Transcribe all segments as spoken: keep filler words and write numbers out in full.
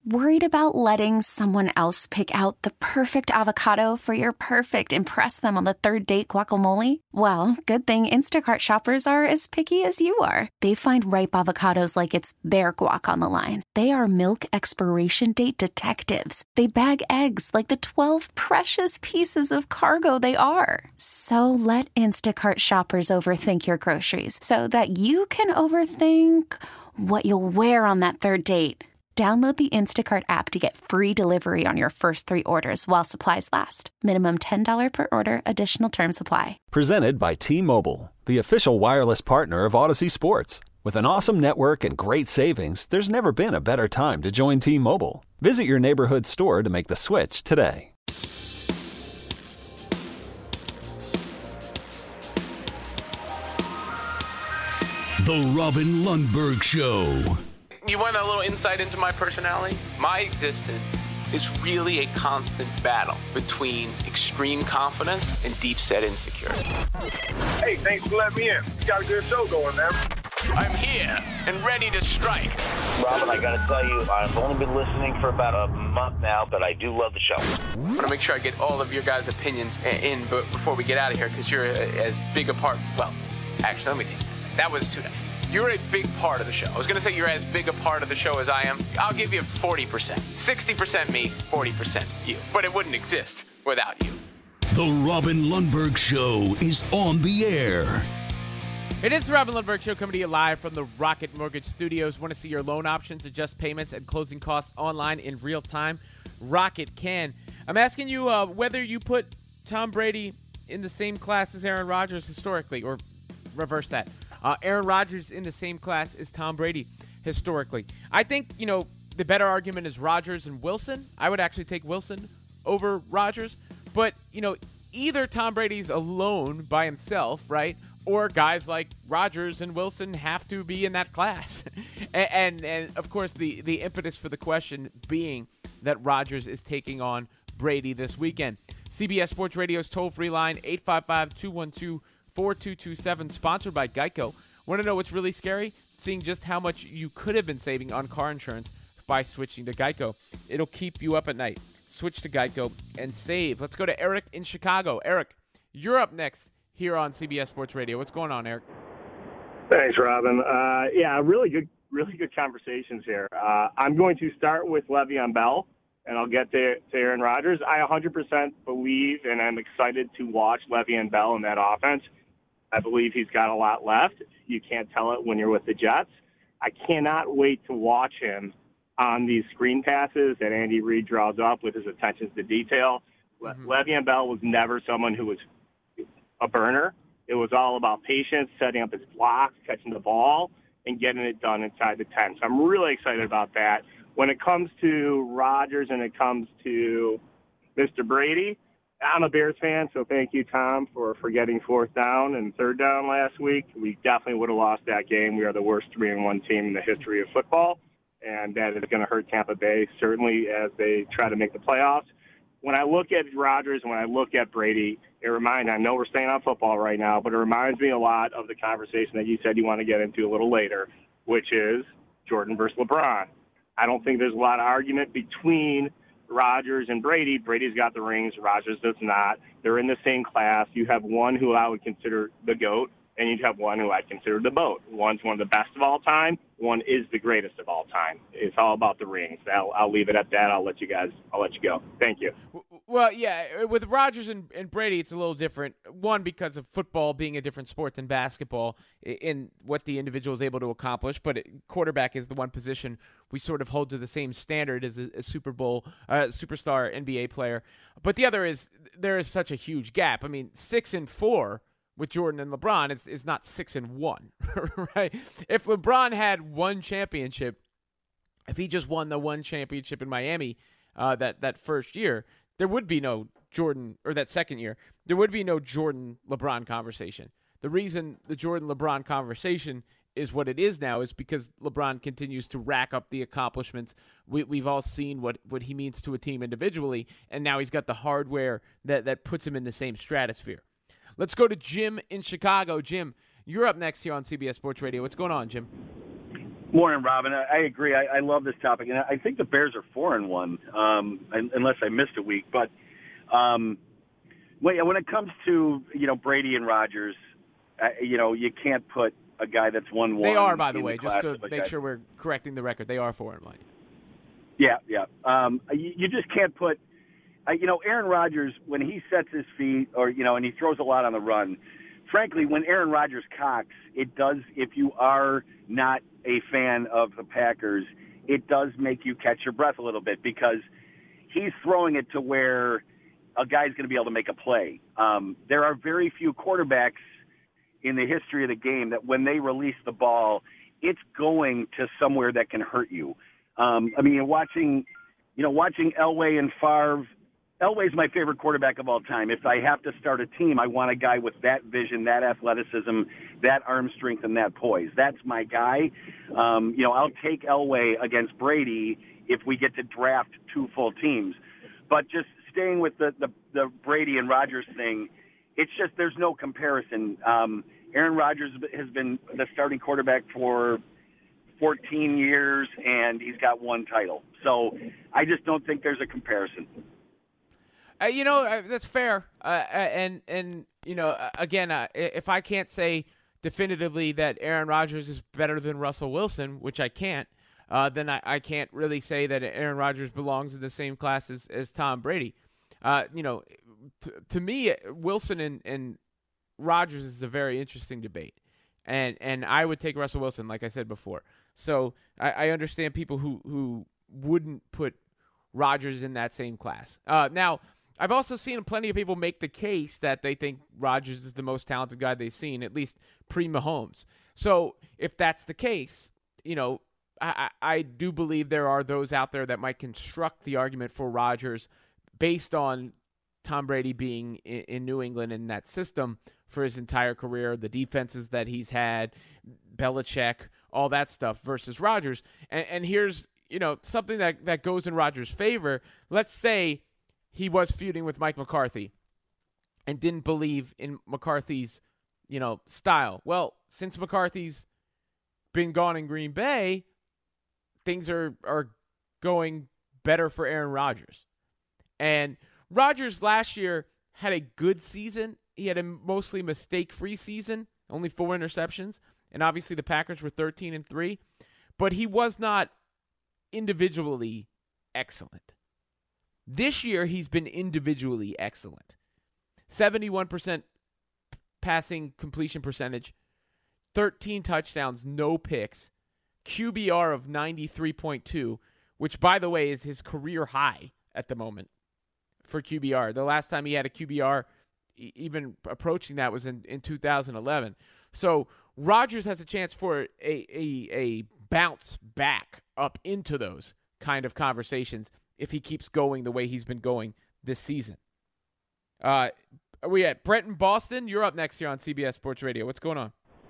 Worried about letting someone else pick out the perfect avocado for your perfect impress them on the third date guacamole? Well, good thing Instacart shoppers are as picky as you are. They find ripe avocados like it's their guac on the line. They are milk expiration date detectives. They bag eggs like the twelve precious pieces of cargo they are. So let Instacart shoppers overthink your groceries so that you can overthink what you'll wear on that third date. Download the Instacart app to get free delivery on your first three orders while supplies last. Minimum ten dollars per order. Additional terms apply. Presented by T-Mobile, the official wireless partner of Odyssey Sports. With an awesome network and great savings, there's never been a better time to join T-Mobile. Visit your neighborhood store to make the switch today. The Robin Lundberg Show. You want a little insight into my personality? My existence is really a constant battle between extreme confidence and deep-set insecurity. Hey, thanks for letting me in. You got a good show going, man. I'm here and ready to strike. Robin, I gotta tell you, I've only been listening for about a month now, but I do love the show. I want to make sure I get all of your guys' opinions in before we get out of here, because you're as big a part. Well, actually, let me take that. That was too nice. You're a big part of the show. I was going to say you're as big a part of the show as I am. I'll give you forty percent. sixty percent me, forty percent you. But it wouldn't exist without you. The Robin Lundberg Show is on the air. It is the Robin Lundberg Show, coming to you live from the Rocket Mortgage Studios. Want to see your loan options, adjust payments, and closing costs online in real time? Rocket can. I'm asking you uh, whether you put Tom Brady in the same class as Aaron Rodgers historically, or reverse that. Uh, Aaron Rodgers in the same class as Tom Brady historically. I think, you know, the better argument is Rodgers and Wilson. I would actually take Wilson over Rodgers. But, you know, either Tom Brady's alone by himself, right, or guys like Rodgers and Wilson have to be in that class. and, and, and, of course, the, the impetus for the question being that Rodgers is taking on Brady this weekend. C B S Sports Radio's toll-free line, eight five five, two one two, four two two seven, sponsored by Geico. Want to know what's really scary? Seeing just how much you could have been saving on car insurance by switching to Geico. It'll keep you up at night. Switch to Geico and save. Let's go to Eric in Chicago. Eric, you're up next here on C B S Sports Radio. What's going on, Eric? Thanks, Robin. Uh, yeah, really good, really good conversations here. Uh, I'm going to start with Le'Veon Bell, and I'll get to, to Aaron Rodgers. I one hundred percent believe, and I'm excited to watch Le'Veon Bell in that offense. I believe he's got a lot left. You can't tell it when you're with the Jets. I cannot wait to watch him on these screen passes that Andy Reid draws up with his attention to detail. Mm-hmm. Le'Veon Bell was never someone who was a burner. It was all about patience, setting up his blocks, catching the ball, and getting it done inside the ten. So I'm really excited about that. When it comes to Rodgers and it comes to Mister Brady, I'm a Bears fan, so thank you, Tom, for, for getting fourth down and third down last week. We definitely would have lost that game. We are the worst three and one team in the history of football, and that is going to hurt Tampa Bay, certainly, as they try to make the playoffs. When I look at Rodgers and when I look at Brady, it reminds, I know we're staying on football right now, but it reminds me a lot of the conversation that you said you want to get into a little later, which is Jordan versus LeBron. I don't think there's a lot of argument between Rodgers and Brady. Brady's got the rings. Rodgers does not. They're in the same class. You have one who I would consider the GOAT, and you have one who I consider the BOAT. One's one of the best of all time. One is the greatest of all time. It's all about the rings. I'll, I'll leave it at that. I'll let you guys, I'll let you go. Thank you. Well, yeah, with Rodgers and, and Brady, it's a little different. One, because of football being a different sport than basketball in what the individual is able to accomplish. But it, quarterback is the one position we sort of hold to the same standard as a, a Super Bowl, uh, superstar N B A player. But the other is there is such a huge gap. I mean, six and four with Jordan and LeBron is, is not six and one, right? If LeBron had one championship, if he just won the one championship in Miami uh, that, that first year, there would be no Jordan, or that second year, there would be no Jordan-LeBron conversation. The reason the Jordan-LeBron conversation is what it is now is because LeBron continues to rack up the accomplishments. We, we've all seen what, what he means to a team individually, and now he's got the hardware that, that puts him in the same stratosphere. Let's go to Jim in Chicago. Jim, you're up next here on C B S Sports Radio. What's going on, Jim? Morning, Robin. I, I agree. I, I love this topic, and I think the Bears are four and one, um, unless I missed a week. But um, when, when it comes to you know Brady and Rodgers, uh, you know you can't put a guy that's one one. They are, by the way, the just to like make that. sure we're correcting the record. They are four and one. Yeah, yeah. Um, you, you just can't put. Uh, you know, Aaron Rodgers when he sets his feet, or you know, and he throws a lot on the run. Frankly, when Aaron Rodgers cocks, it does, if you are not a fan of the Packers, it does make you catch your breath a little bit because he's throwing it to where a guy's going to be able to make a play. Um, there are very few quarterbacks in the history of the game that when they release the ball, it's going to somewhere that can hurt you. Um, I mean, watching, you know, watching Elway and Favre, Elway's my favorite quarterback of all time. If I have to start a team, I want a guy with that vision, that athleticism, that arm strength, and that poise. That's my guy. Um, you know, I'll take Elway against Brady if we get to draft two full teams. But just staying with the, the, the Brady and Rodgers thing, it's just there's no comparison. Um, Aaron Rodgers has been the starting quarterback for fourteen years, and he's got one title. So I just don't think there's a comparison. Uh, you know, uh, that's fair. Uh, and, and you know, uh, again, uh, if I can't say definitively that Aaron Rodgers is better than Russell Wilson, which I can't, uh, then I, I can't really say that Aaron Rodgers belongs in the same class as, as Tom Brady. Uh, you know, t- to me, Wilson and, and Rodgers is a very interesting debate. And and I would take Russell Wilson, like I said before. So I, I understand people who, who wouldn't put Rodgers in that same class. Uh, now, I've also seen plenty of people make the case that they think Rodgers is the most talented guy they've seen, at least pre-Mahomes. So if that's the case, you know, I, I do believe there are those out there that might construct the argument for Rodgers based on Tom Brady being in, in New England in that system for his entire career, the defenses that he's had, Belichick, all that stuff versus Rodgers. And, and here's, you know, something that, that goes in Rodgers' favor. Let's say he was feuding with Mike McCarthy and didn't believe in McCarthy's, you know, style. Well, since McCarthy's been gone in Green Bay, things are, are going better for Aaron Rodgers. And Rodgers last year had a good season. He had a mostly mistake-free season, only four interceptions. And obviously the Packers were thirteen and three. But he was not individually excellent. This year, he's been individually excellent. seventy-one percent passing completion percentage, thirteen touchdowns, no picks, Q B R of ninety-three point two, which, by the way, is his career high at the moment for Q B R. The last time he had a Q B R even approaching that was in, in two thousand eleven. So Rodgers has a chance for a, a, a bounce back up into those kind of conversations if he keeps going the way he's been going this season. Uh, are we at Brent in Boston? You're up next here on C B S Sports Radio. What's going on?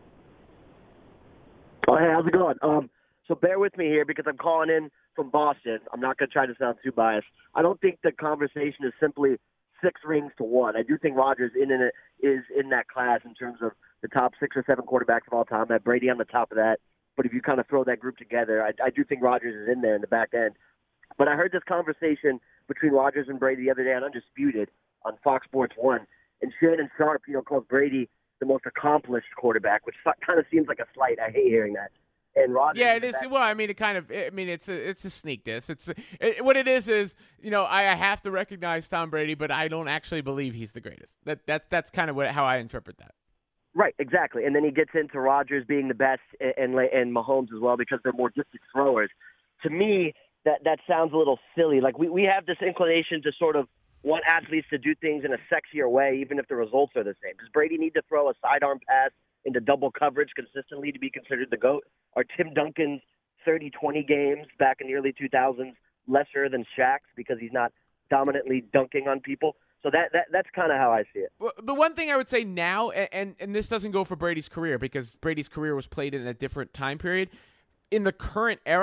Oh, hey, how's it going? Um, so bear with me here because I'm calling in from Boston. I'm not going to try to sound too biased. I don't think the conversation is simply six rings to one. I do think Rodgers in, in it is in that class in terms of the top six or seven quarterbacks of all time. That Brady on the top of that. But if you kind of throw that group together, I, I do think Rodgers is in there in the back end. But I heard this conversation between Rodgers and Brady the other day on Undisputed on Fox Sports one. And Shannon Sharp, you know, calls Brady the most accomplished quarterback, which kind of seems like a slight. I hate hearing that. And Rodgers, yeah, it is. Well, I mean, it kind of. I mean, it's a it's a sneak diss. It's it, what it is is you know I, I have to recognize Tom Brady, but I don't actually believe he's the greatest. That that's that's kind of what how I interpret that. Right, exactly. And then he gets into Rodgers being the best and and, and Mahomes as well because they're more distant throwers. To me, that that sounds a little silly. Like we we have this inclination to sort of want athletes to do things in a sexier way, even if the results are the same. Does Brady need to throw a sidearm pass into double coverage consistently to be considered the GOAT? Are Tim Duncan's thirty twenty games back in the early two thousands lesser than Shaq's because he's not dominantly dunking on people? So that, that that's kind of how I see it. Well, the one thing I would say now, and, and, and this doesn't go for Brady's career because Brady's career was played in a different time period. In the current era,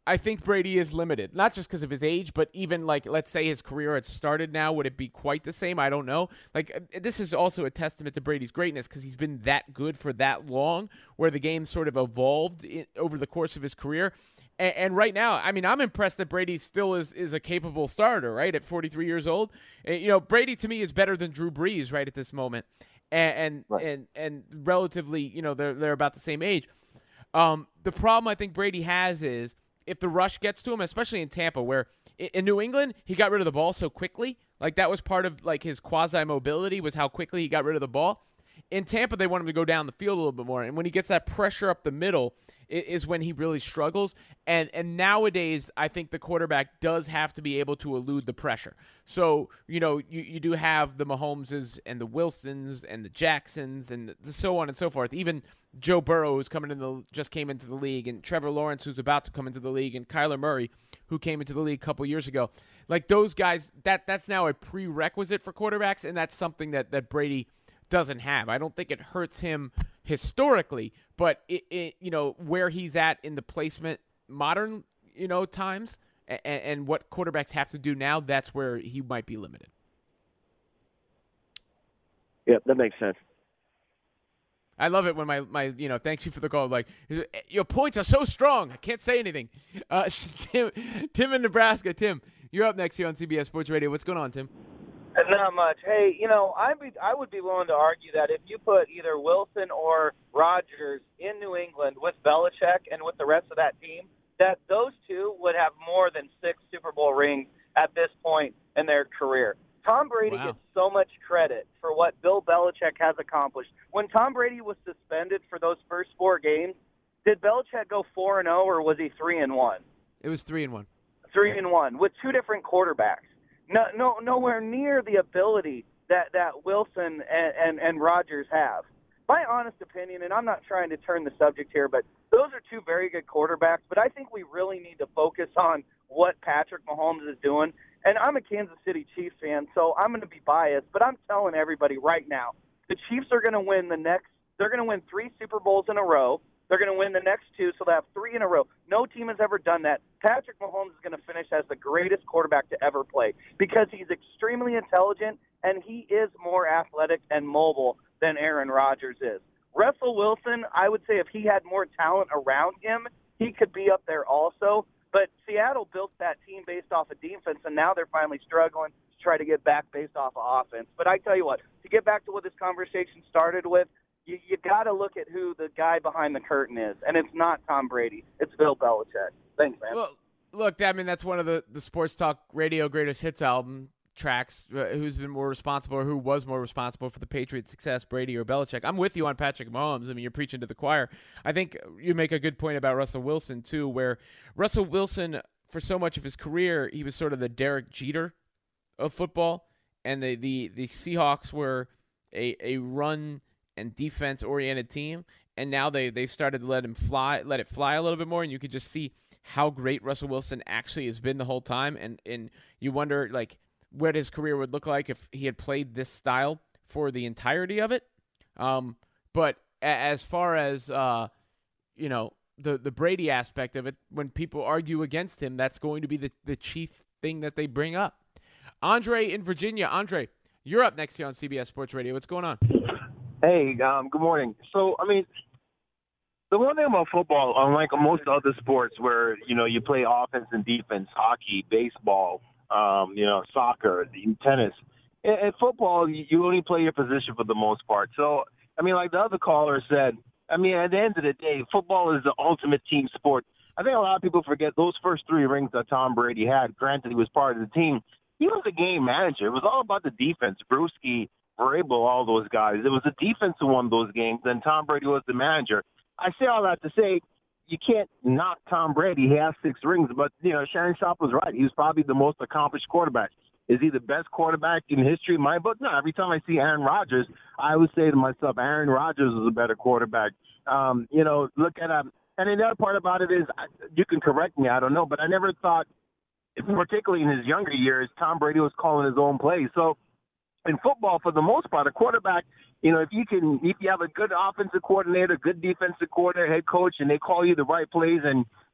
I think Brady is limited, not just because of his age, but even like, let's say his career had started now, would it be quite the same? I don't know. Like, this is also a testament to Brady's greatness because he's been that good for that long, where the game sort of evolved in, over the course of his career. And, and right now, I mean, I'm impressed that Brady still is is a capable starter, right, at forty-three years old. And, you know, Brady to me is better than Drew Brees right at this moment, and and right. and, and relatively, you know, they're they're about the same age. Um, the problem I think Brady has is, if the rush gets to him, especially in Tampa, where in New England, he got rid of the ball so quickly. Like, that was part of, like, his quasi-mobility was how quickly he got rid of the ball. In Tampa, they want him to go down the field a little bit more. And when he gets that pressure up the middle is when he really struggles. And and nowadays, I think the quarterback does have to be able to elude the pressure. So, you know, you, you do have the Mahomeses and the Wilsons and the Jacksons and the so on and so forth. Even Joe Burrow, who's coming in the, just came into the league, and Trevor Lawrence, who's about to come into the league, and Kyler Murray, who came into the league a couple years ago. Like, those guys, that that's now a prerequisite for quarterbacks, and that's something that, that Brady doesn't have. I don't think it hurts him historically, but it, it you know, where he's at in the placement modern, you know, times and, and what quarterbacks have to do now, that's where he might be limited. Yep, that makes sense. I love it when my, my you know, thanks you for the call. Like, your points are so strong, I can't say anything. Uh, Tim, Tim in Nebraska. Tim, you're up next here on C B S Sports Radio. What's going on, Tim? Not much. Hey, you know, I'd be, I would be willing to argue that if you put either Wilson or Rodgers in New England with Belichick and with the rest of that team, that those two would have more than six Super Bowl rings at this point in their career. Tom Brady Wow. gets so much credit for what Bill Belichick has accomplished. When Tom Brady was suspended for those first four games, did Belichick go four and zero or was he three and one? It was three and one. Three and one with two different quarterbacks. No, no, nowhere near the ability that, that Wilson and, and, and Rodgers have. My honest opinion, and I'm not trying to turn the subject here, but those are two very good quarterbacks. But I think we really need to focus on what Patrick Mahomes is doing. And I'm a Kansas City Chiefs fan, so I'm going to be biased. But I'm telling everybody right now, the Chiefs are going to win the next. They're going to win three Super Bowls in a row. They're going to win the next two, so they have three in a row. No team has ever done that. Patrick Mahomes is going to finish as the greatest quarterback to ever play because he's extremely intelligent and he is more athletic and mobile than Aaron Rodgers is. Russell Wilson, I would say if he had more talent around him, he could be up there also. But Seattle built that team based off of defense, and now they're finally struggling to try to get back based off of offense. But I tell you what, to get back to what this conversation started with, you, you got to look at who the guy behind the curtain is, and it's not Tom Brady. It's Bill Belichick. Thanks, man. Well, look, I mean, that's one of the, the Sports Talk Radio Greatest Hits album tracks. Uh, who's been more responsible or who was more responsible for the Patriots' success, Brady or Belichick? I'm with you on Patrick Mahomes. I mean, you're preaching to the choir. I think you make a good point about Russell Wilson, too, where Russell Wilson, for so much of his career, he was sort of the Derek Jeter of football, and the, the, the Seahawks were a, a run and defense-oriented team, and now they, they've started to let him fly, let it fly a little bit more, and you can just see how great Russell Wilson actually has been the whole time, and, and you wonder, like, what his career would look like if he had played this style for the entirety of it. Um, but a- as far as, uh, you know, the, the Brady aspect of it, when people argue against him, that's going to be the, the chief thing that they bring up. Andre in Virginia. Andre, you're up next here on C B S Sports Radio. What's going on? Hey, um, good morning. So, I mean, the one thing about football, unlike most other sports where, you know, you play offense and defense, hockey, baseball, um, you know, soccer, tennis, in, in football, you, you only play your position for the most part. So, I mean, like the other caller said, I mean, at the end of the day, football is the ultimate team sport. I think a lot of people forget those first three rings that Tom Brady had. Granted, he was part of the team. He was a game manager. It was all about the defense. Bruschi, Vrabel, all those guys. It was the defense who won those games, and Tom Brady was the manager. I say all that to say you can't knock Tom Brady. He has six rings, but, you know, Shannon Sharpe was right. He was probably the most accomplished quarterback. Is he the best quarterback in history? In my book, no. Every time I see Aaron Rodgers, I always say to myself, Aaron Rodgers is a better quarterback. Um, you know, look at him. And the other part about it is, you can correct me, I don't know, but I never thought, particularly in his younger years, Tom Brady was calling his own plays. So in football, for the most part, a quarterback, you know, if you can, if you have a good offensive coordinator, good defensive coordinator, head coach, and they call you the right plays and,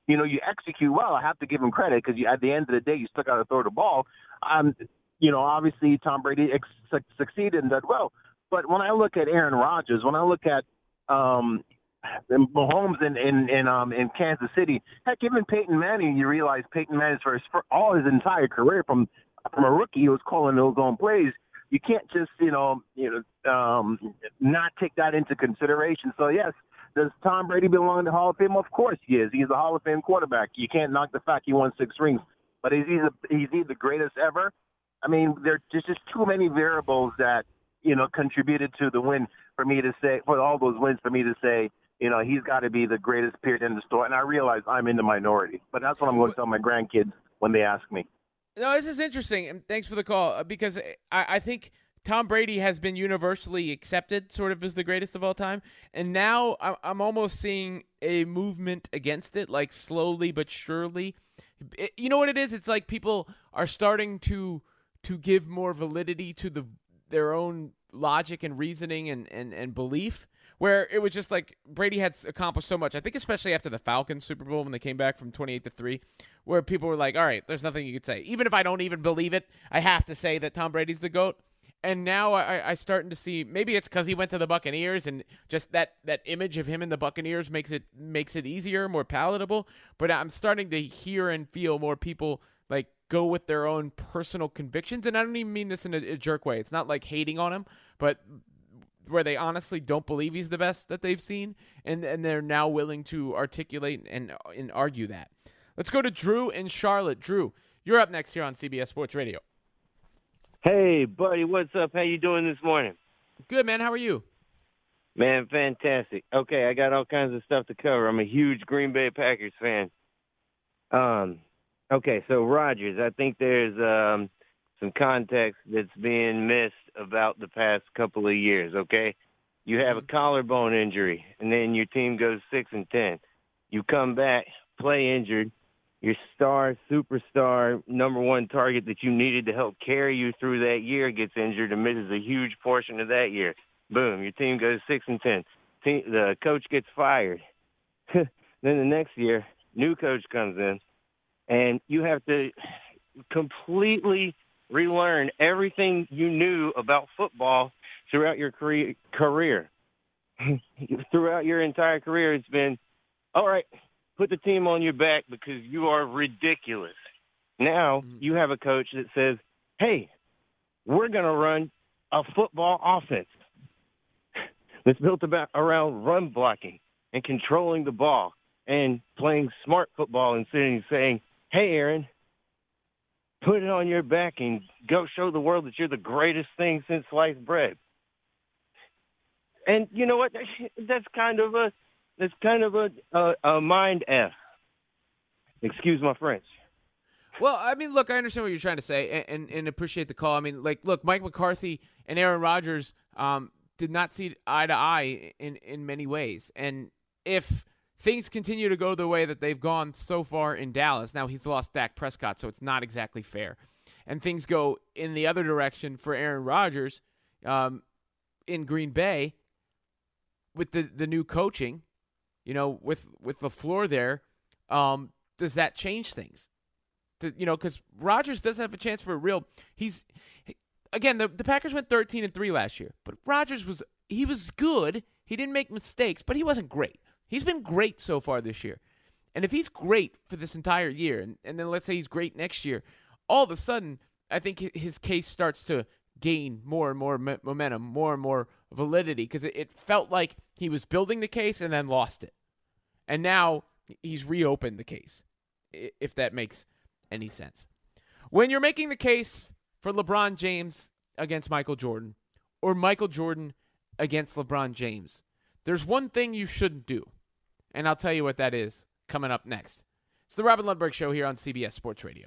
you know, you execute well. I have to give him credit because at the end of the day, you still got to throw the ball. Um, you know, obviously Tom Brady ex- succeeded and did well. But when I look at Aaron Rodgers, when I look at um, Mahomes in in in, um, in Kansas City, heck, even Peyton Manning, you realize Peyton Manning for, his, for all his entire career, from from a rookie, he was calling those own plays. You can't just you know you know um, not take that into consideration. So yes, does Tom Brady belong in the Hall of Fame? Of course he is. He's a Hall of Fame quarterback. You can't knock the fact he won six rings. But is he the, he's he the greatest ever? I mean, there's just, just too many variables that, you know, contributed to the win for me to say, for all those wins for me to say, you know, he's got to be the greatest period in the story. And I realize I'm in the minority. But that's what I'm going to tell my grandkids when they ask me. No, this is interesting, and thanks for the call, because I, I think Tom Brady has been universally accepted sort of as the greatest of all time, and now I'm almost seeing a movement against it, like slowly but surely. It, you know what it is? It's like people are starting to to give more validity to the their own logic and reasoning and, and, and belief, where it was just like Brady had accomplished so much. I think especially after the Falcons Super Bowl when they came back from twenty-eight to three, where people were like, all right, there's nothing you could say. Even if I don't even believe it, I have to say that Tom Brady's the GOAT. And now I, I starting to see, maybe it's because he went to the Buccaneers and just that, that image of him in the Buccaneers makes it makes it easier, more palatable. But I'm starting to hear and feel more people like go with their own personal convictions. And I don't even mean this in a, a jerk way. It's not like hating on him, but where they honestly don't believe he's the best that they've seen, and, and they're now willing to articulate and, and argue that. Let's go to Drew in Charlotte. Drew, you're up next here on C B S Sports Radio. Hey, buddy, what's up? How you doing this morning? Good, man. How are you? Man, fantastic. Okay, I got all kinds of stuff to cover. I'm a huge Green Bay Packers fan. Um, okay, so Rodgers, I think there's um, some context that's being missed about the past couple of years, okay? You have a collarbone injury, and then your team goes six and ten. You come back, play injured. Your star, superstar, number one target that you needed to help carry you through that year gets injured and misses a huge portion of that year. Boom, your team goes six and ten. Team, the coach gets fired. Then the next year, new coach comes in, and you have to completely relearn everything you knew about football throughout your career. Throughout your entire career, it's been, all right, put the team on your back because you are ridiculous. Now you have a coach that says, hey, we're going to run a football offense that's built about around run blocking and controlling the ball and playing smart football instead of saying, hey, Aaron, put it on your back and go show the world that you're the greatest thing since sliced bread. And you know what? That's kind of a It's kind of a, a, a mind F. Excuse my French. Well, I mean, look, I understand what you're trying to say and, and, and appreciate the call. I mean, like, look, Mike McCarthy and Aaron Rodgers um, did not see eye to eye in, in many ways. And if things continue to go the way that they've gone so far in Dallas, now he's lost Dak Prescott, so it's not exactly fair, and things go in the other direction for Aaron Rodgers um, in Green Bay with the, the new coaching, you know, with, with LaFleur there, um, does that change things? To, you know, because Rodgers does have a chance for a real. He's again the, the Packers went thirteen and three last year, but Rodgers was he was good. He didn't make mistakes, but he wasn't great. He's been great so far this year, and if he's great for this entire year, and, and then let's say he's great next year, all of a sudden I think his case starts to gain more and more momentum, more and more validity, because it, it felt like he was building the case and then lost it, and now he's reopened the case, if that makes any sense. When you're making the case for LeBron James against Michael Jordan or Michael Jordan against LeBron James, there's one thing you shouldn't do, and I'll tell you what that is coming up next. It's the Robin Lundberg Show here on C B S Sports Radio.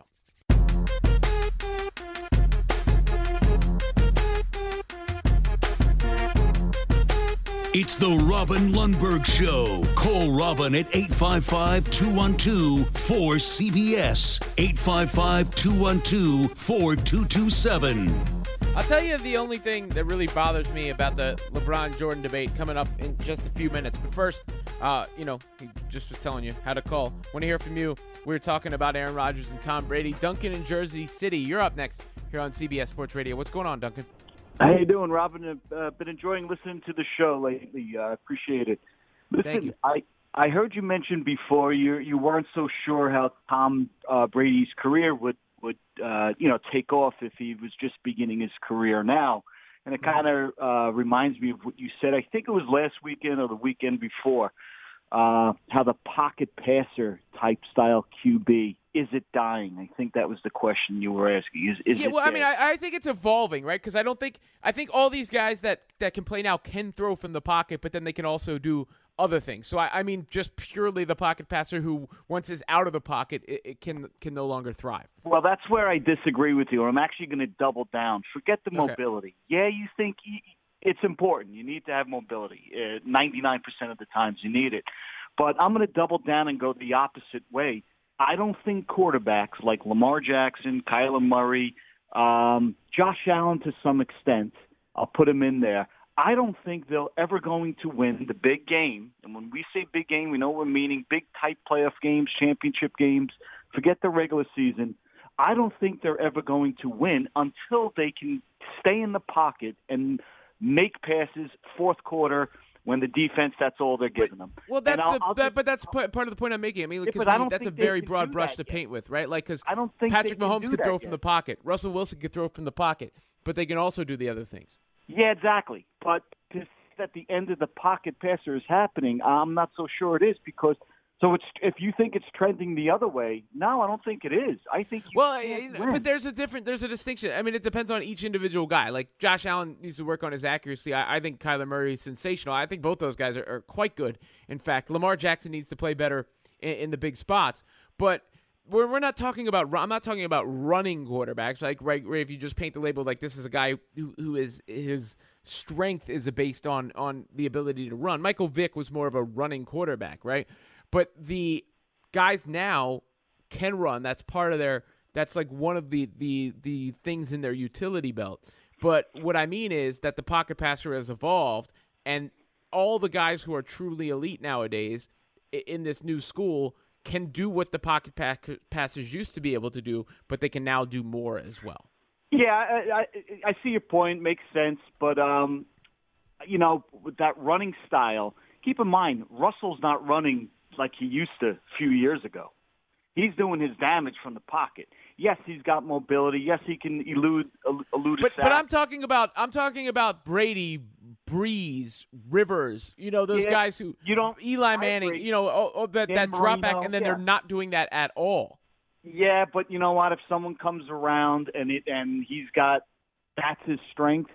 It's the Robin Lundberg Show. Call Robin at eight five five, two one two, four C B S. eight five five, two one two, four two two seven. I'll tell you the only thing that really bothers me about the LeBron-Jordan debate coming up in just a few minutes. But first, uh, you know, he just was telling you how to call. Want to hear from you. We were talking about Aaron Rodgers and Tom Brady. Duncan in Jersey City, you're up next here on C B S Sports Radio. What's going on, Duncan? How you doing, Robin? I've uh, been enjoying listening to the show lately. I uh, appreciate it. Listen, Thank you. I, I heard you mention before you you weren't so sure how Tom uh, Brady's career would would uh, you know take off if he was just beginning his career now, and it kind of uh, reminds me of what you said. I think it was last weekend or the weekend before. Uh, how the pocket passer type style Q B, is it dying? I think that was the question you were asking. Is, is yeah, it well, dead? I mean, I, I think it's evolving, right? Because I don't think I think all these guys that, that can play now can throw from the pocket, but then they can also do other things. So I, I mean, just purely the pocket passer who once is out of the pocket, it, it can can no longer thrive. Well, that's where I disagree with you. I'm actually going to double down. Forget the Okay. mobility. Yeah, you think y- it's important. You need to have mobility. Uh, ninety-nine percent of the times you need it. But I'm going to double down and go the opposite way. I don't think quarterbacks like Lamar Jackson, Kyler Murray, um, Josh Allen to some extent, I'll put him in there, I don't think they're ever going to win the big game. And when we say big game, we know we're meaning big type playoff games, championship games. Forget the regular season. I don't think they're ever going to win until they can stay in the pocket and make passes fourth quarter when the defense, that's all they're giving them. Well, that's And I'll- the I'll that, just- but that's p- part of the point I'm making. I mean, Yeah, because but I don't that's a think they very can broad do brush that to yet. paint with, right? Like, because I don't think Patrick they can Mahomes do could that throw yet. from the pocket, Russell Wilson could throw from the pocket, but they can also do the other things. Yeah, exactly. But to say that the end of the pocket passer is happening, I'm not so sure it is because so it's if you think it's trending the other way, no, I don't think it is. I think you Well, can't eh, win. but there's a different, there's a distinction. I mean, it depends on each individual guy. Like Josh Allen needs to work on his accuracy. I, I think Kyler Murray is sensational. I think both those guys are, are quite good. In fact, Lamar Jackson needs to play better in, in the big spots. But we're we're not talking about. I'm not talking about running quarterbacks. Like right, right if you just paint the label like this is a guy who who is his strength is based on on the ability to run. Michael Vick was more of a running quarterback, right? But the guys now can run. That's part of their that's like one of the, the the things in their utility belt. But what I mean is that the pocket passer has evolved, and all the guys who are truly elite nowadays i- in this new school can do what the pocket pack- passers used to be able to do, but they can now do more as well. Yeah, I, I, I see your point. Makes sense. But, um, you know, with that running style, keep in mind, Russell's not running like he used to a few years ago. He's doing his damage from the pocket. Yes, he's got mobility. Yes, he can elude elude a But sack. but I'm talking about I'm talking about Brady, Breeze, Rivers. You know those Yeah, guys who you don't. Eli I Manning. agree. You know oh, oh, that Dan that drop back, Marino, and then yeah. they're not doing that at all. Yeah, but you know what? If someone comes around and it and he's got that's his strength,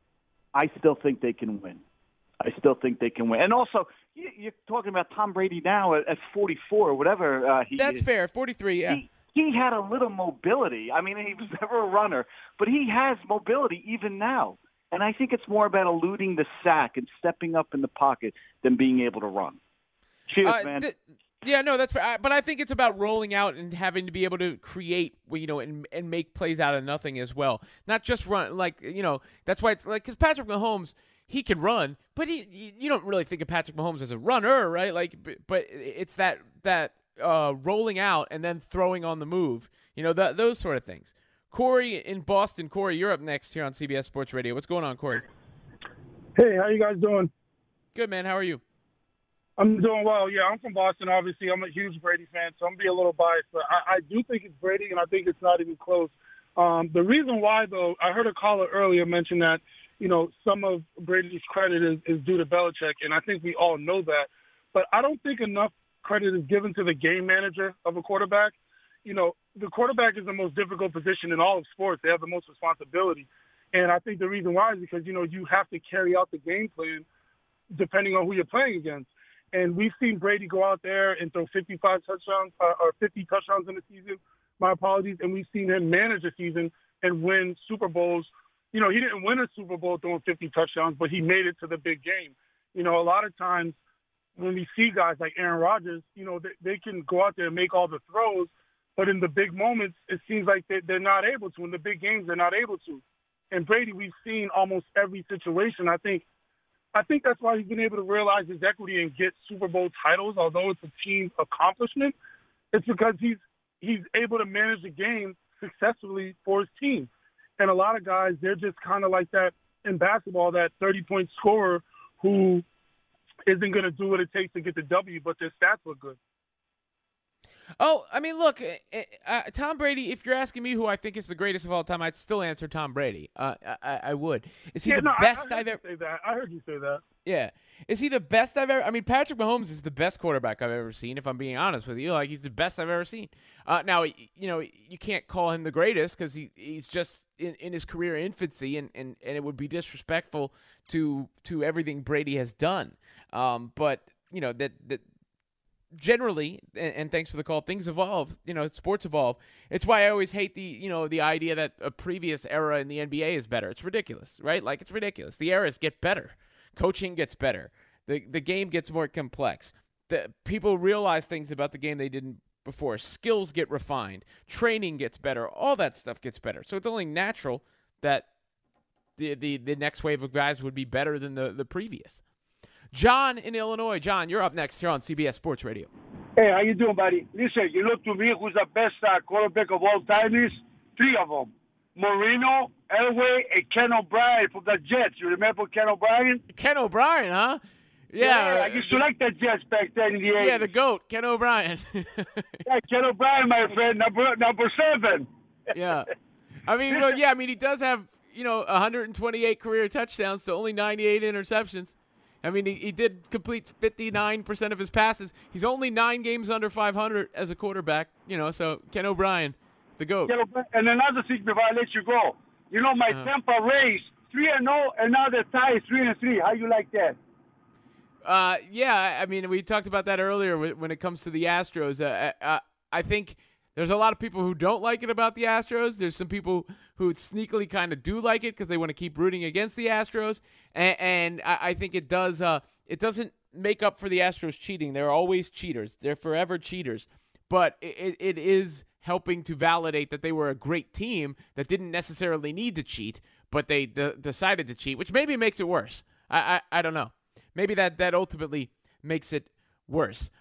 I still think they can win. I still think they can win. And also, you- you're talking about Tom Brady now at, at forty-four or whatever uh, he That's is. fair. forty-three. Yeah. He, he had a little mobility. I mean, he was never a runner, but he has mobility even now. And I think it's more about eluding the sack and stepping up in the pocket than being able to run. Cheers, Uh, man. th- yeah, no, that's fair. I- But I think it's about rolling out and having to be able to create, you know, and and make plays out of nothing as well. Not just run, like, you know, that's why it's like, because Patrick Mahomes, he can run, but he, you don't really think of Patrick Mahomes as a runner, right? Like, b- but it's that, that uh, rolling out and then throwing on the move, you know, th- those sort of things. Corey in Boston. Corey, you're up next here on C B S Sports Radio. What's going on, Corey? Hey, how you guys doing? Good, man. How are you? I'm doing well. Yeah, I'm from Boston, obviously. I'm a huge Brady fan, so I'm going to be a little biased. But I, I do think it's Brady, and I think it's not even close. Um, the reason why, though, I heard a caller earlier mention that, you know, some of Brady's credit is, is due to Belichick, and I think we all know that. But I don't think enough credit is given to the game manager of a quarterback. You know, the quarterback is the most difficult position in all of sports. They have the most responsibility. And I think the reason why is because, you know, you have to carry out the game plan depending on who you're playing against. And we've seen Brady go out there and throw fifty-five touchdowns uh, or fifty touchdowns in the season. My apologies. And we've seen him manage a season and win Super Bowls. You know, he didn't win a Super Bowl throwing fifty touchdowns, but he made it to the big game. You know, a lot of times when we see guys like Aaron Rodgers, you know, they, they can go out there and make all the throws, but in the big moments, it seems like they, they're not able to. In the big games, they're not able to. And Brady, we've seen almost every situation. I think I think that's why he's been able to realize his equity and get Super Bowl titles, although it's a team accomplishment. It's because he's he's able to manage the game successfully for his team. And a lot of guys, they're just kind of like that in basketball, that thirty-point scorer who isn't going to do what it takes to get the W, but their stats look good. Oh, I mean, look, uh, uh, Tom Brady, if you're asking me who I think is the greatest of all time, I'd still answer Tom Brady. Uh, I, I would. Is he yeah, the no, best I, I I've ever say that. I heard you say that. Yeah. Is he the best I've ever I mean, Patrick Mahomes is the best quarterback I've ever seen, if I'm being honest with you. Like, he's the best I've ever seen. Uh, now, you know, you can't call him the greatest because he, he's just in, in his career infancy, and, and, and it would be disrespectful to to everything Brady has done. Um, but, you know, that that generally, and, and thanks for the call, things evolve. You know, sports evolve. It's why I always hate the, you know, the idea that a previous era in the N B A is better. It's ridiculous, right? Like, it's ridiculous. The eras get better. Coaching gets better. The the game gets more complex. The people realize things about the game they didn't before. Skills get refined. Training gets better. All that stuff gets better. So it's only natural that the the, the next wave of guys would be better than the, the previous. John in Illinois. John, you're up next here on C B S Sports Radio. Hey, how you doing, buddy? Listen, you know, to me, who's the best uh, quarterback of all time is? Three of them. Marino, Elway, and Ken O'Brien from the Jets. You remember Ken O'Brien? Ken O'Brien, huh? Yeah. yeah I used to like the Jets back then in the eighties. Yeah, the GOAT, Ken O'Brien. yeah, Ken O'Brien, my friend, number number seven. yeah. I mean, well, yeah, I mean, he does have, you know, one hundred twenty-eight career touchdowns to only ninety-eight interceptions. I mean, he, he did complete fifty-nine percent of his passes. He's only nine games under five hundred as a quarterback, you know, so Ken O'Brien, the GOAT. And another thing before I let you go, you know, my uh-huh. Tampa Rays, three and oh, and now they're tied three and three. How you like that? Uh, yeah, I mean, we talked about that earlier when it comes to the Astros. Uh, I, I think there's a lot of people who don't like it about the Astros. There's some people who sneakily kind of do like it because they want to keep rooting against the Astros. And, and I, I think it does. Uh, it doesn't make up for the Astros cheating. They're always cheaters. They're forever cheaters. But it, it is helping to validate that they were a great team that didn't necessarily need to cheat, but they d- decided to cheat, which maybe makes it worse. I, I, I don't know. Maybe that, that ultimately makes it worse.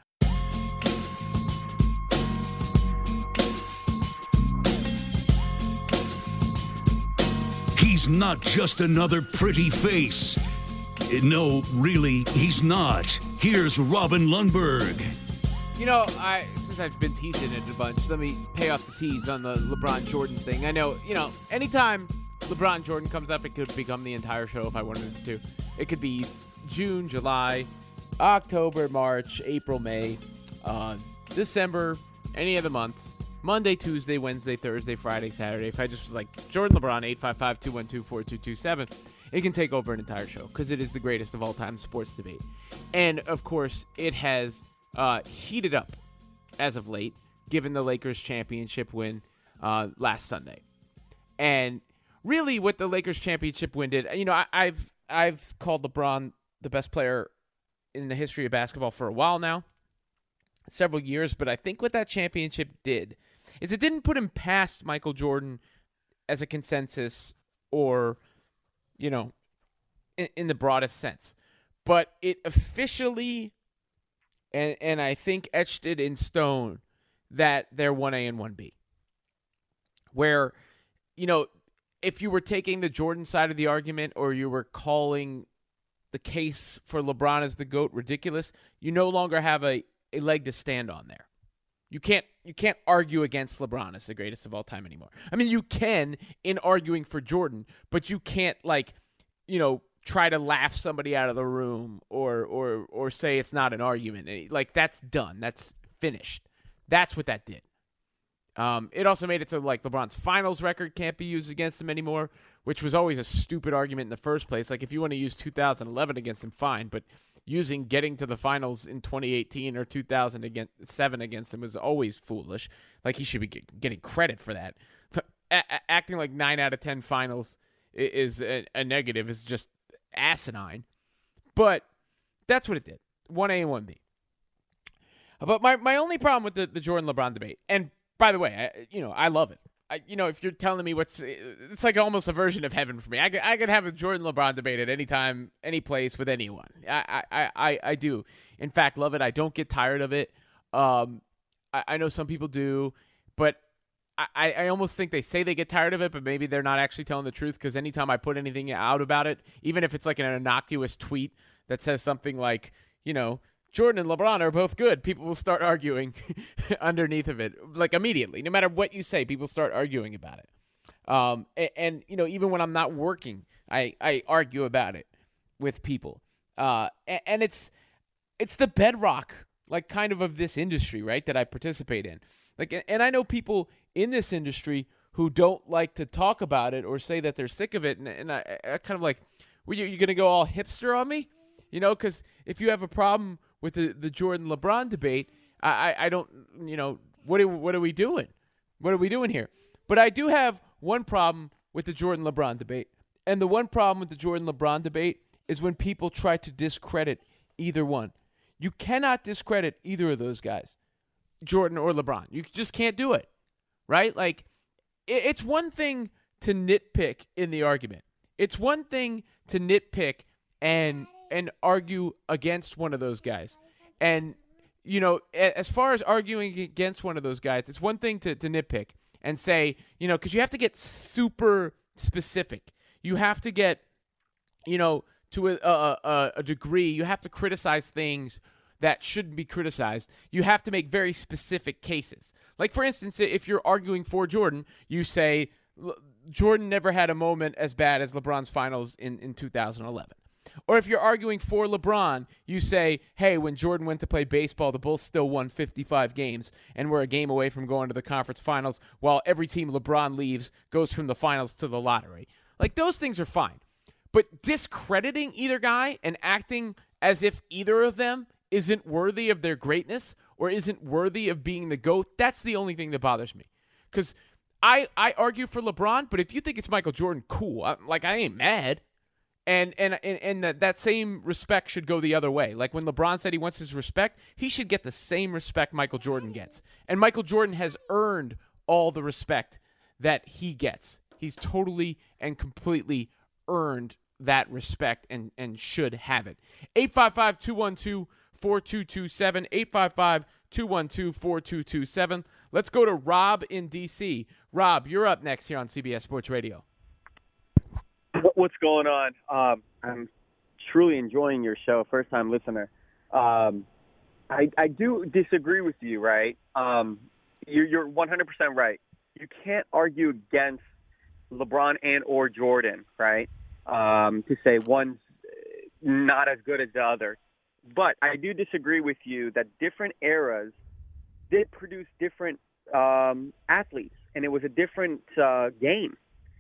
He's not just another pretty face. No, really, he's not. Here's Robin Lundberg. You know, I since I've been teasing it a bunch, let me pay off the tease on the LeBron Jordan thing. I know, you know, anytime LeBron Jordan comes up, it could become the entire show if I wanted it to. It could be June, July, October, March, April, May, uh, December, any of the months. Monday, Tuesday, Wednesday, Thursday, Friday, Saturday. If I just was like, Jordan LeBron, eight five five, two one two, four two two seven, it can take over an entire show because it is the greatest of all time sports debate. And, of course, it has uh, heated up as of late, given the Lakers championship win uh, last Sunday. And really what the Lakers championship win did, you know, I, I've I've called LeBron the best player in the history of basketball for a while now, several years, but I think what that championship did is it didn't put him past Michael Jordan as a consensus or, you know, in, in the broadest sense, but it officially, and and I think etched it in stone that they're one A and one B, where, you know, if you were taking the Jordan side of the argument or you were calling the case for LeBron as the GOAT ridiculous, you no longer have a, a leg to stand on there. You can't you can't argue against LeBron as the greatest of all time anymore. I mean, you can in arguing for Jordan, but you can't, like, you know, try to laugh somebody out of the room or or or say it's not an argument. Like, that's done. That's finished. That's what that did. Um, it also made it so, like, LeBron's finals record can't be used against him anymore, which was always a stupid argument in the first place. Like, if you want to use two thousand eleven against him, fine, but using getting to the finals in twenty eighteen or two thousand seven against him was always foolish. Like, he should be get, getting credit for that. A- a- acting like nine out of ten finals is a, a negative is just asinine. But that's what it did. one A and one B. But my, my only problem with the, the Jordan-LeBron debate, and by the way, I, you know, I love it. I, you know, if you're telling me what's, it's like almost a version of heaven for me. I could, I could have a Jordan LeBron debate at any time, any place with anyone. I, I, I, I do. In fact, love it. I don't get tired of it. Um, I, I know some people do, but I, I almost think they say they get tired of it, but maybe they're not actually telling the truth, because anytime I put anything out about it, even if it's like an innocuous tweet that says something like, you know, Jordan and LeBron are both good, people will start arguing underneath of it, like immediately. No matter what you say, people start arguing about it. Um, and, and, you know, even when I'm not working, I, I argue about it with people. Uh, and, and it's it's the bedrock, like, kind of of this industry, right, that I participate in. Like, and I know people in this industry who don't like to talk about it or say that they're sick of it, and, and I, I kind of like, well, you're, you're going to go all hipster on me? You know, because if you have a problem with the, the Jordan-LeBron debate, I, I, I don't, you know, what are, what are we doing? What are we doing here? But I do have one problem with the Jordan-LeBron debate, and the one problem with the Jordan-LeBron debate is when people try to discredit either one. You cannot discredit either of those guys, Jordan or LeBron. You just can't do it, right? Like, it's one thing to nitpick in the argument. It's one thing to nitpick and and argue against one of those guys. And, you know, as far as arguing against one of those guys, it's one thing to, to nitpick and say, you know, because you have to get super specific. You have to get, you know, to a, a, a degree, you have to criticize things that shouldn't be criticized. You have to make very specific cases. Like, for instance, if you're arguing for Jordan, you say Jordan never had a moment as bad as LeBron's finals in, in two thousand eleven. Or if you're arguing for LeBron, you say, hey, when Jordan went to play baseball, the Bulls still won fifty-five games and were a game away from going to the conference finals, while every team LeBron leaves goes from the finals to the lottery. Like, those things are fine. But discrediting either guy and acting as if either of them isn't worthy of their greatness or isn't worthy of being the GOAT, that's the only thing that bothers me. Because I, I argue for LeBron, but if you think it's Michael Jordan, cool. I, like, I ain't mad. And and and, and that, that same respect should go the other way. Like, when LeBron said he wants his respect, he should get the same respect Michael Jordan gets. And Michael Jordan has earned all the respect that he gets. He's totally and completely earned that respect and, and should have it. eight five five, two one two, four two two seven, eight five five, two one two, four two two seven. Let's go to Rob in D C. Rob, you're up next here on C B S Sports Radio. What's going on? Um, I'm truly enjoying your show, first-time listener. Um, I, I do disagree with you, right? Um, you're, you're one hundred percent right. You can't argue against LeBron and or Jordan, right, um, to say one's not as good as the other. But I do disagree with you that different eras did produce different um, athletes, and it was a different uh, game.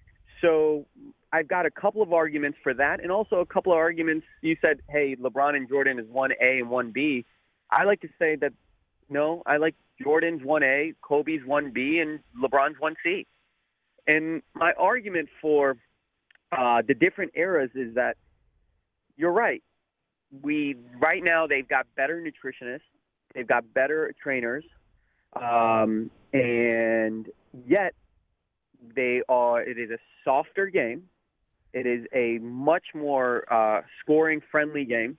So I've got a couple of arguments for that, and also a couple of arguments. You said, hey, LeBron and Jordan is one A and one B. I like to say that, no, I like Jordan's one A, Kobe's one B, and LeBron's one C. And my argument for uh, the different eras is that you're right. We right now they've got better nutritionists, they've got better trainers, um, and yet they are. It is a softer game. It is a much more uh, scoring-friendly game.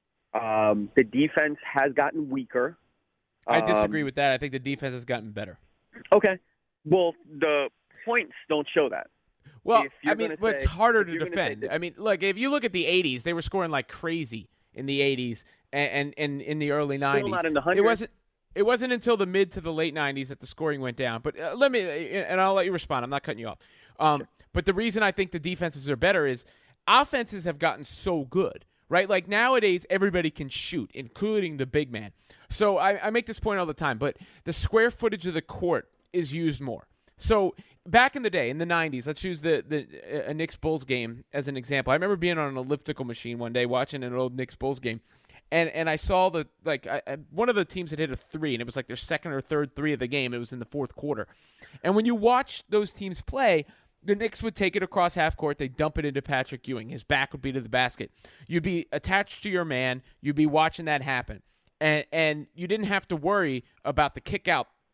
Um, the defense has gotten weaker. I disagree um, with that. I think the defense has gotten better. Okay. Well, the points don't show that. Well, I mean, say, it's harder to defend. That, I mean, look, if you look at the eighties, they were scoring like crazy in the eighties and, and, and in the early nineties. Not in the it wasn't. It wasn't until the mid to the late nineties that the scoring went down. But uh, let me, and I'll let you respond. I'm not cutting you off. Um, sure. But the reason I think the defenses are better is offenses have gotten so good, right? Like, nowadays, everybody can shoot, including the big man. So I, I make this point all the time, but the square footage of the court is used more. So back in the day, in the nineties, let's use the, the uh, Knicks Bulls game as an example. I remember being on an elliptical machine one day watching an old Knicks Bulls game. And and I saw the like I, I, one of the teams had hit a three, and it was like their second or third three of the game. It was in the fourth quarter. And when you watch those teams play, the Knicks would take it across half court. They'd dump it into Patrick Ewing. His back would be to the basket. You'd be attached to your man. You'd be watching that happen. And and you didn't have to worry about the kick out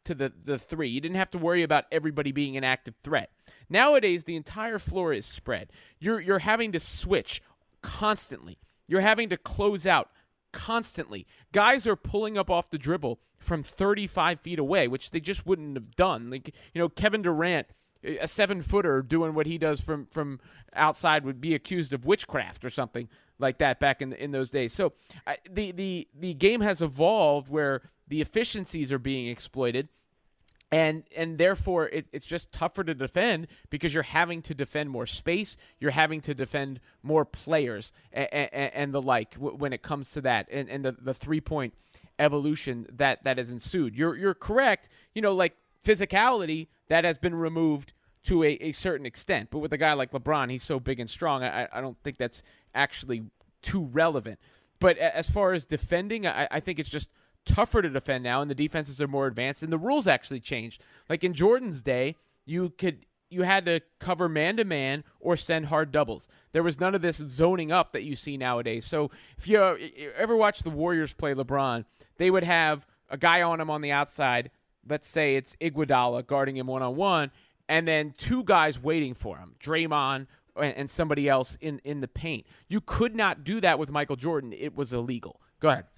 to the, the three. You didn't have to worry about everybody being an active threat. Nowadays, the entire floor is spread. You're you're having to switch constantly. You're having to close out constantly. Guys are pulling up off the dribble from thirty-five feet away, which they just wouldn't have done. Like, you know, Kevin Durant, a seven-footer doing what he does from, from outside would be accused of witchcraft or something like that back in in those days. So uh, the, the, the game has evolved where the efficiencies are being exploited, and and therefore it, it's just tougher to defend because you're having to defend more space, you're having to defend more players and, and, and the like when it comes to that, and, and the, the three-point evolution that, that has ensued. You're you're correct, you know, like physicality, that has been removed to a, a certain extent. But with a guy like LeBron, he's so big and strong, I, I don't think that's actually too relevant. But as far as defending, I, I think it's just tougher to defend now, and the defenses are more advanced, and the rules actually changed. Like in Jordan's day, you could you had to cover man-to-man or send hard doubles. There was none of this zoning up that you see nowadays. So if you ever watch the Warriors play LeBron, they would have a guy on him on the outside. Let's say it's Iguodala guarding him one-on-one, and then two guys waiting for him, Draymond and somebody else in, in the paint. You could not do that with Michael Jordan. It was illegal. Go ahead.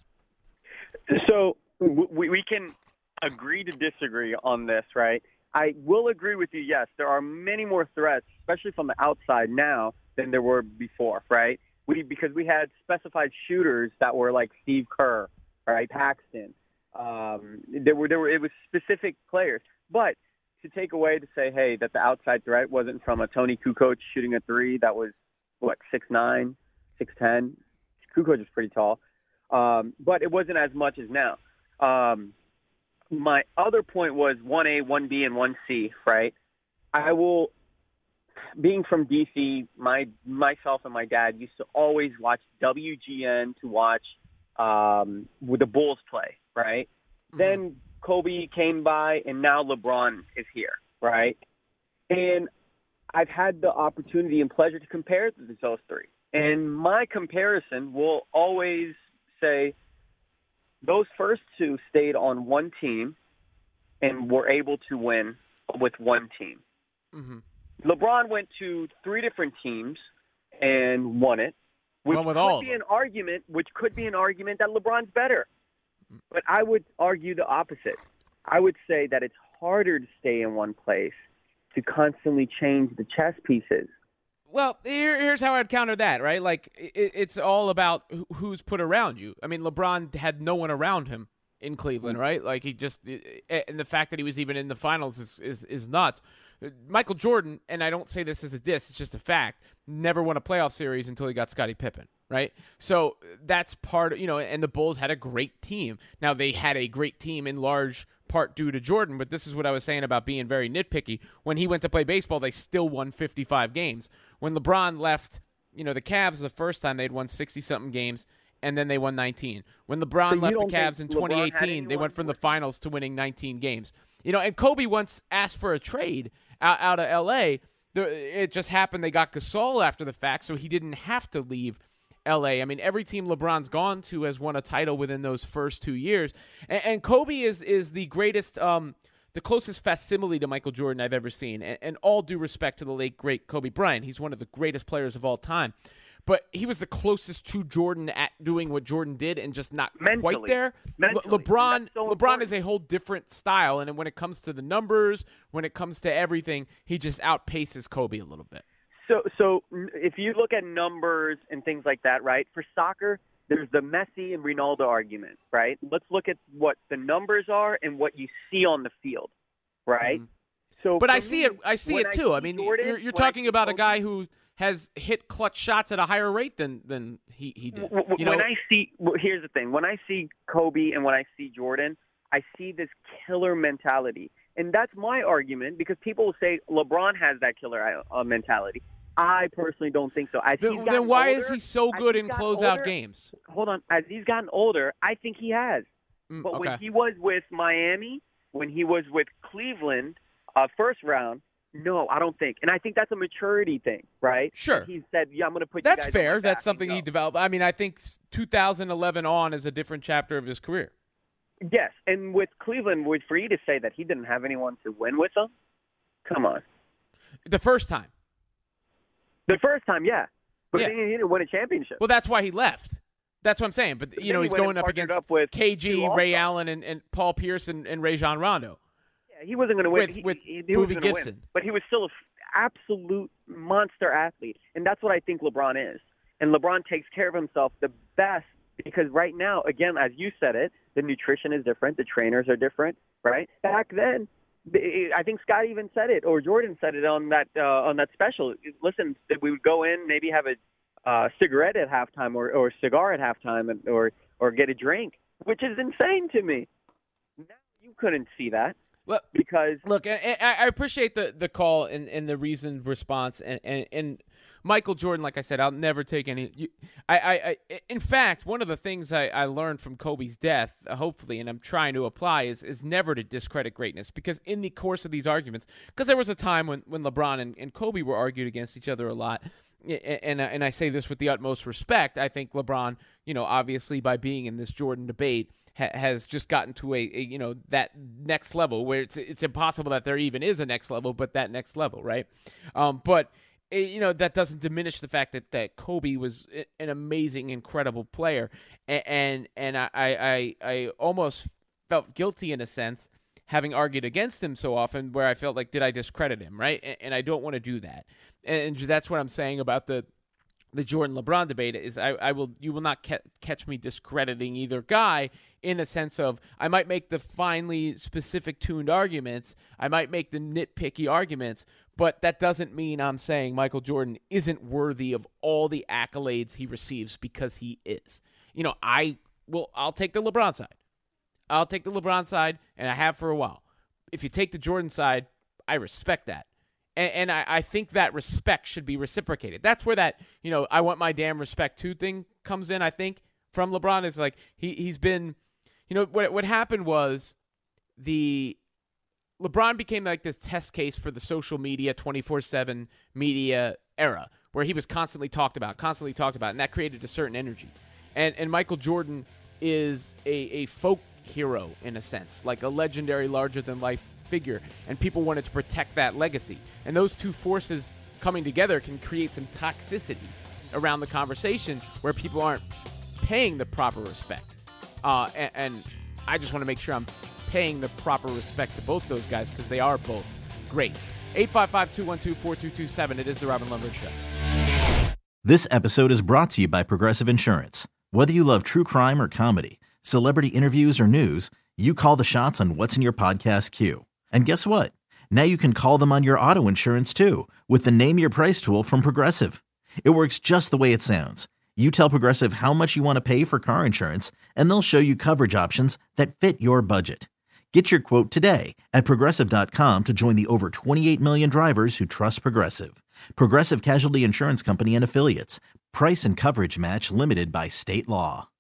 So we, we can agree to disagree on this, right? I will agree with you, yes, there are many more threats, especially from the outside now, than there were before, right? We Because we had specified shooters that were like Steve Kerr, right, Paxton. Um, there were, there were, it was specific players. But to take away to say, hey, that the outside threat wasn't from a Tony Kukoc shooting a three that was, what, six nine, six ten? Kukoc is pretty tall. Um, but it wasn't as much as now. Um, my other point was one A, one B, and one C, right? I will, being from D C, my myself and my dad used to always watch W G N to watch um, with the Bulls play, right? Mm-hmm. Then Kobe came by, and now LeBron is here, right? And I've had the opportunity and pleasure to compare those three. And my comparison will always say those first two stayed on one team and were able to win with one team. Mm-hmm. LeBron went to three different teams and won it, which Won with could all be an argument, which could be an argument that LeBron's better. But I would argue the opposite. I would say that it's harder to stay in one place, to constantly change the chess pieces. Well, here, here's how I'd counter that, right? Like, it, it's all about who's put around you. I mean, LeBron had no one around him in Cleveland, right? Like, he just, and the fact that he was even in the finals is, is, is nuts. Michael Jordan, and I don't say this as a diss, it's just a fact, never won a playoff series until he got Scottie Pippen, right? So that's part of, you know, and the Bulls had a great team. Now, they had a great team in large part due to Jordan, but this is what I was saying about being very nitpicky. When he went to play baseball, they still won fifty-five games. When LeBron left, you know, the Cavs the first time, they'd won sixty-something games, and then they won nineteen. When LeBron So you left the don't Cavs think in LeBron twenty had eighteen, they anyone went from the finals to winning nineteen games. You know, and Kobe once asked for a trade out, out of L A. It just happened they got Gasol after the fact, so he didn't have to leave L A. I mean, every team LeBron's gone to has won a title within those first two years. And, and Kobe is is the greatest, um, the closest facsimile to Michael Jordan I've ever seen. And, and all due respect to the late, great Kobe Bryant. He's one of the greatest players of all time. But he was the closest to Jordan at doing what Jordan did and just not Mentally. quite there. Mentally. Le- LeBron so LeBron important. is a whole different style. And when it comes to the numbers, when it comes to everything, he just outpaces Kobe a little bit. So, so if you look at numbers and things like that, right, for soccer, there's the Messi and Ronaldo argument, right? Let's look at what the numbers are and what you see on the field, right? Mm-hmm. So, But I me, see it. I see it too. I, I mean, Jordan, you're, you're talking about a guy who has hit clutch shots at a higher rate than than he, he did. You know? When I see, well, here's the thing: when I see Kobe and when I see Jordan, I see this killer mentality, and that's my argument because people will say LeBron has that killer uh, mentality. I personally don't think so. As then, then why older, is he so good in closeout older, games? Hold on. As he's gotten older, I think he has. Mm, but okay. when he was with Miami, when he was with Cleveland, uh, first round, no, I don't think. And I think that's a maturity thing, right? Sure. He said, yeah, I'm going to put That's you guys fair. on my That's back something and he go. developed. I mean, I think two thousand eleven on is a different chapter of his career. Yes, and with Cleveland, would for you to say that he didn't have anyone to win with him, come on. The first time. The first time, yeah. But Yeah. he didn't win a championship. Well, that's why he left. That's what I'm saying. But, you then know, he he's went going and up partnered against up with K G, two Ray All-Stars. Allen, and, and Paul Pierce, and, and Rajon Rondo. Yeah, he wasn't going to win. With- he, with he, he was Boobie gonna Gibson. win. But he was still an absolute monster athlete. And that's what I think LeBron is. And LeBron takes care of himself the best because right now, again, as you said it, the nutrition is different. The trainers are different, right? Back then, I think Scott even said it, or Jordan said it on that uh, on that special. Listen, we would go in, maybe have a uh, cigarette at halftime, or, or a cigar at halftime, and, or or get a drink, which is insane to me. Now you couldn't see that. Well, because look, I, I appreciate the, the call and, and the reasoned response, and, and, and Michael Jordan, like I said, I'll never take any. You, I, I, I, in fact, one of the things I, I learned from Kobe's death, uh, hopefully, and I'm trying to apply, is is never to discredit greatness. Because in the course of these arguments, because there was a time when, when LeBron and, and Kobe were argued against each other a lot, and, and and I say this with the utmost respect. I think LeBron, you know, obviously by being in this Jordan debate, ha- has just gotten to a, a you know that next level where it's it's impossible that there even is a next level, but that next level, right? Um, but. You know, that doesn't diminish the fact that, that Kobe was an amazing, incredible player. And and, and I, I, I almost felt guilty in a sense having argued against him so often where I felt like, did I discredit him, right? And, and I don't want to do that. And that's what I'm saying about the the Jordan-LeBron debate is I, I will you will not ca- catch me discrediting either guy in a sense of I might make the finely specific tuned arguments. I might make the nitpicky arguments, but that doesn't mean I'm saying Michael Jordan isn't worthy of all the accolades he receives because he is. You know, I will I'll take the LeBron side. I'll take the LeBron side, and I have for a while. If you take the Jordan side, I respect that. And, and I, I think that respect should be reciprocated. That's where that, you know, I want my damn respect too thing comes in, I think, from LeBron. Is like he, he's been, you know, what what happened was the LeBron became like this test case for the social media, twenty-four seven media era where he was constantly talked about, constantly talked about, and that created a certain energy. And and Michael Jordan is a, a folk hero in a sense, like a legendary, larger-than-life figure, and people wanted to protect that legacy. And those two forces coming together can create some toxicity around the conversation where people aren't paying the proper respect. Uh, and, and I just want to make sure I'm paying the proper respect to both those guys because they are both greats. eight five five, two one two, four two two seven. It is the Robin Lundberg Show. This episode is brought to you by Progressive Insurance. Whether you love true crime or comedy, celebrity interviews or news, you call the shots on what's in your podcast queue. And guess what? Now you can call them on your auto insurance too with the Name Your Price tool from Progressive. It works just the way it sounds. You tell Progressive how much you want to pay for car insurance, and they'll show you coverage options that fit your budget. Get your quote today at Progressive dot com to join the over twenty-eight million drivers who trust Progressive. Progressive Casualty Insurance Company and Affiliates. Price and coverage match limited by state law.